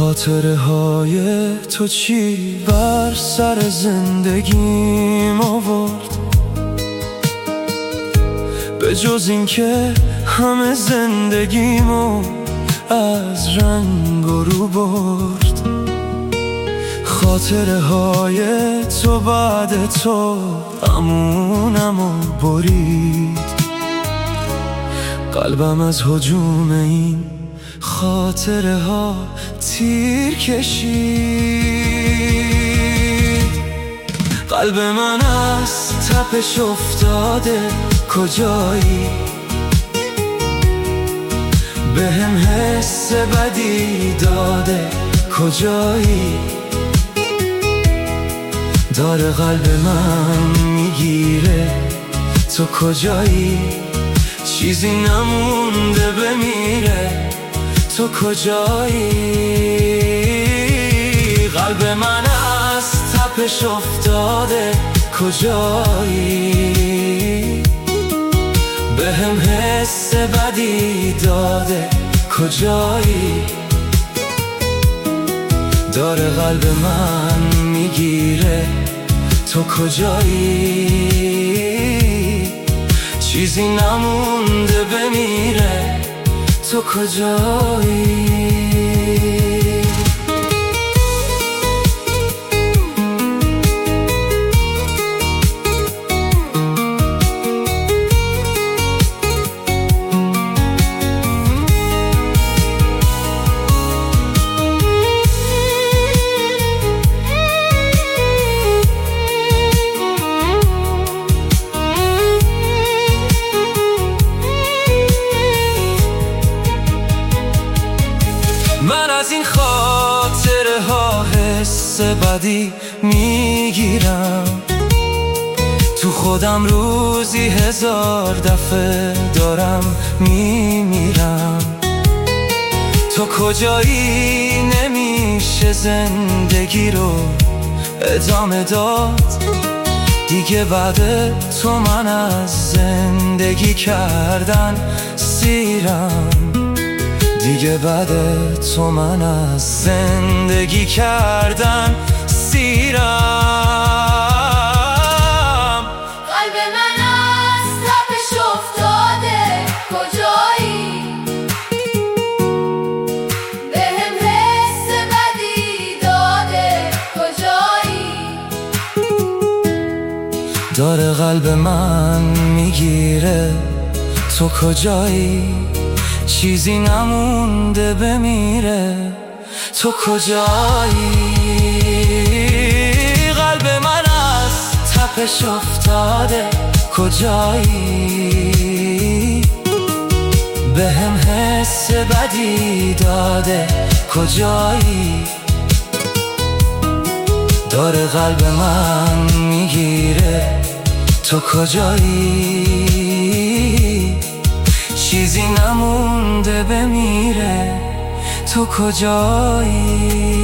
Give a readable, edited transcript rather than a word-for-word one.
خاطره های تو چی بر سر زندگیم آورد، به جز این که همه زندگیمو از رنگ و رو برد. خاطره های تو بعد تو امونمو برید، قلبم از هجوم این خاطره ها تیر کشید. قلب من از تپش افتاده، کجایی؟ بهم حس بدی داده، کجایی؟ داره قلب من میگیره، تو کجایی؟ چیزی نمونده بمیره، تو کجایی؟ قلب من از تپش افتاده، کجایی؟ بهم حس بدی داده، کجایی؟ داره قلب من میگیره، تو کجایی؟ چیزی نمونده بمیره، تو کجایی؟ من از این خاطره ها حس بدی میگیرم، تو خودم روزی 1000 دفعه دارم میمیرم. تو کجایی؟ نمیشه زندگی رو ادامه داد دیگه، بعد تو من از زندگی کردن سیرم، دیگه بعد تو من از زندگی کردن سیرم. قلب من از تپش افتاده، کجایی؟ بهم حس بدی داده، کجایی؟ داره قلب من میگیره، تو کجایی؟ چیزی نمونده بمیره، تو کجایی؟ قلب من از تپش افتاده، کجایی؟ بهم حس بدی داده، کجایی؟ داره قلب من میگیره، تو کجایی؟ چیزی نمونده بمیره، تو کجایی؟